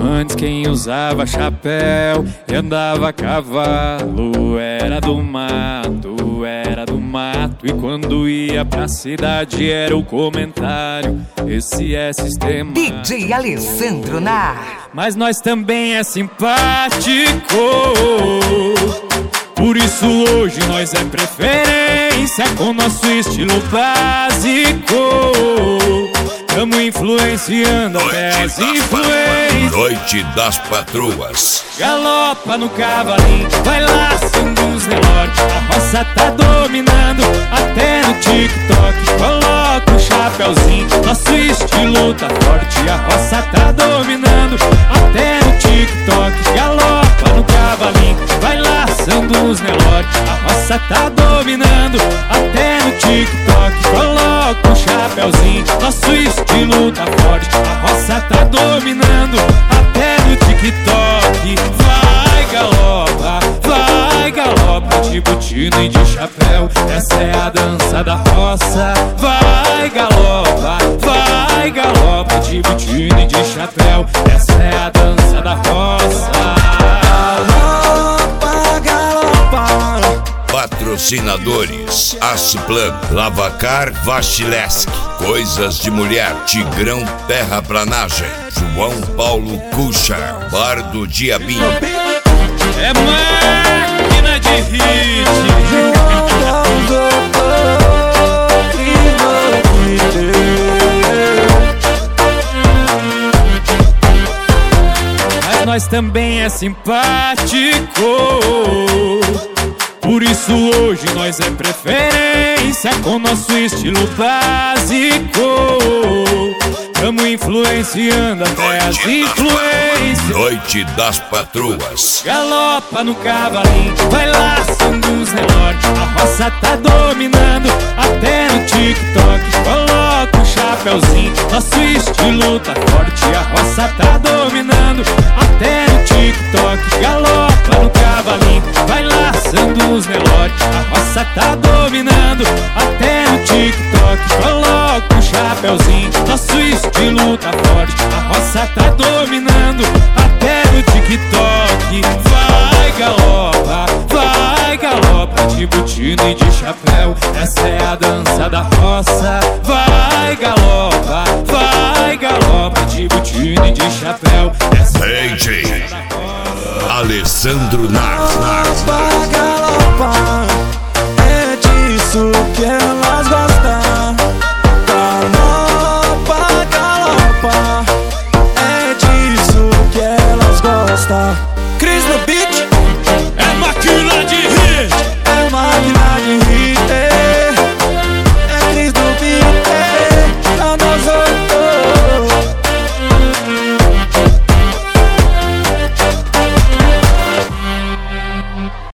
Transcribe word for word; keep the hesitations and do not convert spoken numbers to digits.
Antes quem usava chapéu e andava a cavalo era do mato, era do mato. E quando ia pra cidade era o comentário: esse é sistema. D J Alessandro Nar. Mas nós também é simpático, por isso hoje nós é preferência com nosso estilo básico. Tamo influenciando até as influências. Noite das Patroas. Galopa no cavalinho, vai laçando os relógios. A roça tá dominando até no TikTok. Coloca o chapéuzinho, nosso estilo tá forte. A roça tá dominando até no TikTok. Galopa no cavalinho, vai laçando os relógios. A roça tá dominando até no TikTok. Coloca o chapéuzinho, nosso estilo tá forte. A roça tá dominando até no TikTok. Vai galopa, vai galopa, de botina e de chapéu. Essa é a dança da roça. Vai galopa, vai galopa, de botina e de chapéu. Essa é a dança da roça. Galopa, galopa. Patrocinadores: Asplan, Lavacar, Vachilesk, Coisas de Mulher, Tigrão Terraplanagem, João Paulo Kuchar, Bar do Diabinho. É máquina de hit. Mas nós também é simpático, por isso hoje nós é preferência com nosso estilo básico. Tamo influenciando até as influências. Noite das Patroas. Galopa no cavalinho, vai laçando os relógios. A roça tá dominando até no TikTok. Coloca o chapéuzinho, nosso estilo tá forte. A roça tá dominando até no TikTok. Galopa no cavalinho, vai laçando os relógios. A roça tá dominando até no TikTok. Coloca o chapéuzinho, nosso estilo tá forte. A roça tá dominando até no TikTok. Vai galopa, vai galopa, de botina e de chapéu. Essa é a dança da roça. Vai galopa, vai galopa, de botina e de chapéu. Essa é D J Alessandro Nar. Galopa, galopa, é disso que elas gostam. Galopa, galopa, é disso que elas gostam. Cris no beat.